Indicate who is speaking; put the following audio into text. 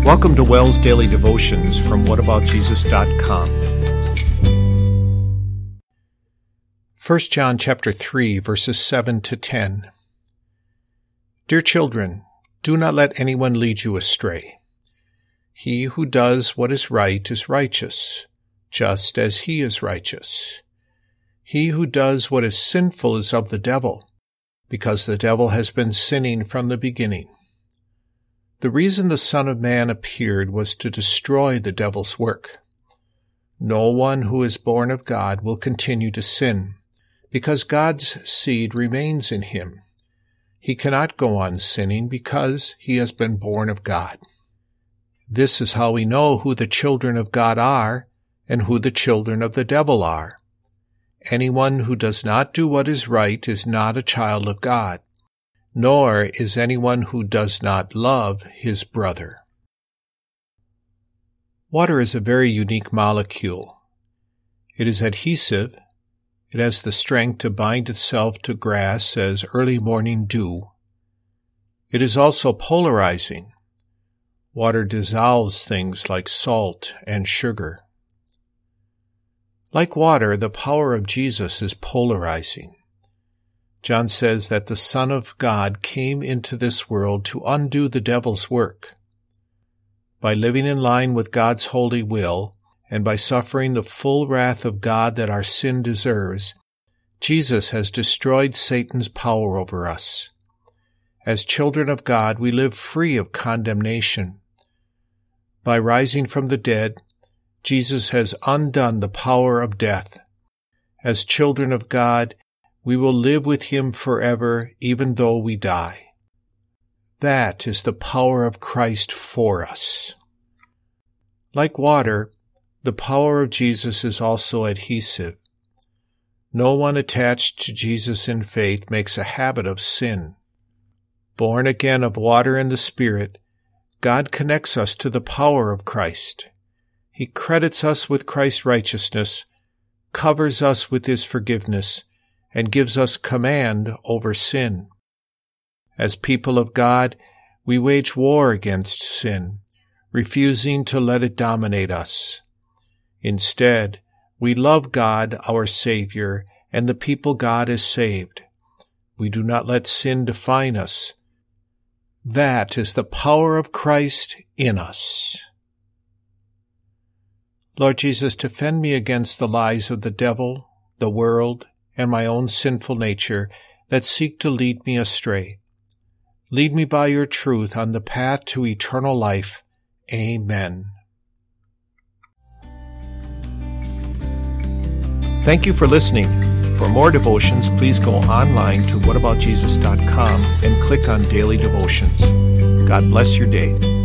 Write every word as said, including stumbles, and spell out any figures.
Speaker 1: Welcome to Wells Daily Devotions from what about jesus dot com. First John chapter three, verses seven to ten. Dear children, do not let anyone lead you astray. He who does what is right is righteous, just as he is righteous. He who does what is sinful is of the devil, because the devil has been sinning from the beginning. The reason the Son of Man appeared was to destroy the devil's work. No one who is born of God will continue to sin, because God's seed remains in him. He cannot go on sinning because he has been born of God. This is how we know who the children of God are and who the children of the devil are. Anyone who does not do what is right is not a child of God, nor is anyone who does not love his brother. Water is a very unique molecule. It is adhesive. It has the strength to bind itself to grass as early morning dew. It is also polarizing. Water dissolves things like salt and sugar. Like water, the power of Jesus is polarizing. John says that the Son of God came into this world to undo the devil's work. By living in line with God's holy will, and by suffering the full wrath of God that our sin deserves, Jesus has destroyed Satan's power over us. As children of God, we live free of condemnation. By rising from the dead, Jesus has undone the power of death. As children of God, we will live with him forever, even though we die. That is the power of Christ for us. Like water, the power of Jesus is also adhesive. No one attached to Jesus in faith makes a habit of sin. Born again of water and the Spirit, God connects us to the power of Christ. He credits us with Christ's righteousness, covers us with his forgiveness, and gives us command over sin. As people of God, we wage war against sin, refusing to let it dominate us. Instead, we love God, our Savior, and the people God has saved. We do not let sin define us. That is the power of Christ in us. Lord Jesus, defend me against the lies of the devil, the world, and my own sinful nature that seek to lead me astray. Lead me by your truth on the path to eternal life. Amen. Thank you for listening. For more devotions, please go online to what about jesus dot com and click on Daily Devotions. God bless your day.